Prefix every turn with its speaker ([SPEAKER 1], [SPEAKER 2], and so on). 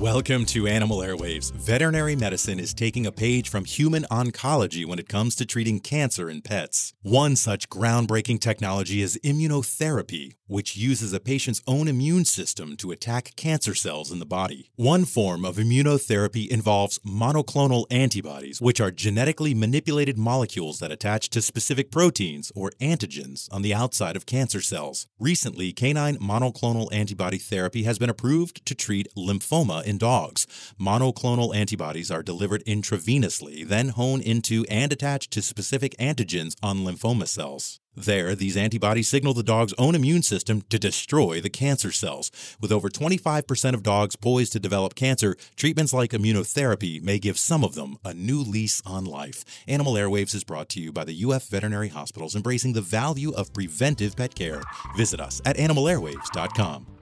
[SPEAKER 1] Welcome to Animal Airwaves. Veterinary medicine is taking a page from human oncology when it comes to treating cancer in pets. One such groundbreaking technology is immunotherapy, which uses a patient's own immune system to attack cancer cells in the body. One form of immunotherapy involves monoclonal antibodies, which are genetically manipulated molecules that attach to specific proteins or antigens on the outside of cancer cells. Recently, canine monoclonal antibody therapy has been approved to treat lymphoma in dogs. Monoclonal antibodies are delivered intravenously, then honed into and attached to specific antigens on lymphoma cells. There, these antibodies signal the dog's own immune system to destroy the cancer cells. With over 25% of dogs poised to develop cancer, treatments like immunotherapy may give some of them a new lease on life. Animal Airwaves is brought to you by the UF Veterinary Hospitals, embracing the value of preventive pet care. Visit us at animalairwaves.com.